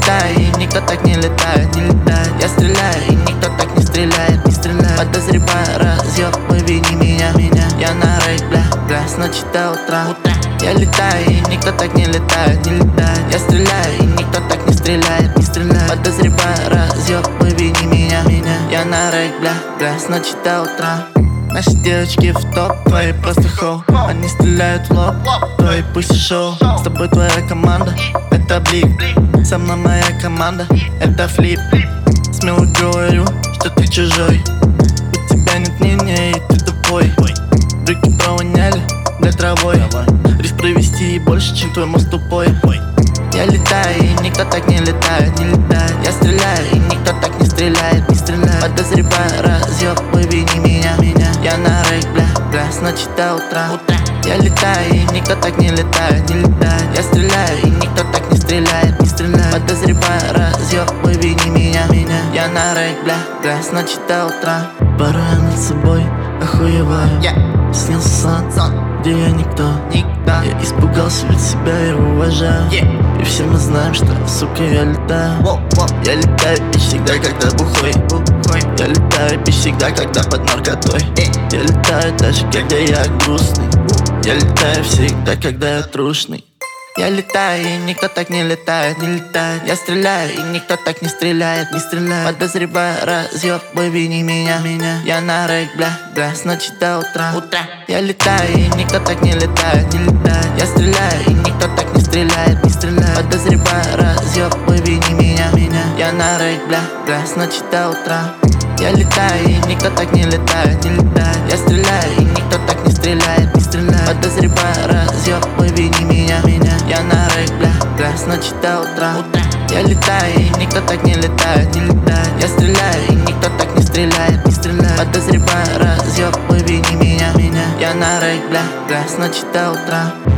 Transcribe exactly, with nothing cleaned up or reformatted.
летаю, и никто так не летает, не летает. Я стреляю, и никто так не стреляет, не стреляет. Подозреваю разъеб, вини меня, меня. Я на рейк, бля, бля, с ночи до утра, утра. Я летаю, и никто так не летает, не летает. Я стреляю, и никто так не стреляет, не стреляет. Подозреваю разъеб, вини меня, меня. Я на рейк, бля, бля, с ночи до утра. Наши девочки в топ, твои просто хоу. Они стреляют в лоб, твои пусть шоу. С тобой твоя команда, это блик. Со мной моя команда, это флип. Смело говорю, что ты чужой. У тебя нет мнения и ты тупой. Брюки провоняли, бля, травой. Риск провести больше, чем твой мозг тупой. Я летаю, и никто так не летает, не летает. Я стреляю, и никто так не стреляет, не стреляет. Подозреваю разъеб, вини меня, меня. Я на рейк, бля, бля, с ночи до утра, утра. Я летаю, и никто так не летает, не летает. Я стреляю, и никто так не стреляет, не стреляет. Подозреваю разъеб, вини меня, меня. Я на рейк, бля, бля, с ночи до утра. Порой над собой охуеваю, yeah. Снился сон, сон, где я никто, никто. Я испугался, ведь себя я уважаю, yeah. И все мы знаем, что, сука, я летаю, wow, wow. Я летаю и всегда, когда бухой, бухой. Я летаю и всегда, когда под наркотой, yeah. Я летаю даже, когда я грустный, uh. Я летаю всегда, когда я трушный. Я летаю, и никто так не летает, не летает. Я стреляю, и никто так не стреляет, не стреляет. Подозреваю разъеб, вини меня, меня. Я на рейк, бля, бля, с ночи до утра, утра. Я летаю, и никто так не летает, не летает. Я стреляю, и никто так не стреляет, не стреляет. Подозреваю разъеб, вини меня, меня. Я на рейк, бля, бля, с ночи до утра. Я летаю, и никто так не летает, не летает. Я стреляю, и никто так не стреляет, не стреляет. Подозреваю разъеб, вини меня, меня. Я на рейк, бля, бля, с ночи до утра, утра. Я летаю, и никто так не летает, не летает. Я стреляю, и никто так не стреляет, не стреляет. Подозреваю разъеб, вини меня, меня. Я на рейк, бля, бля, с ночи до утра.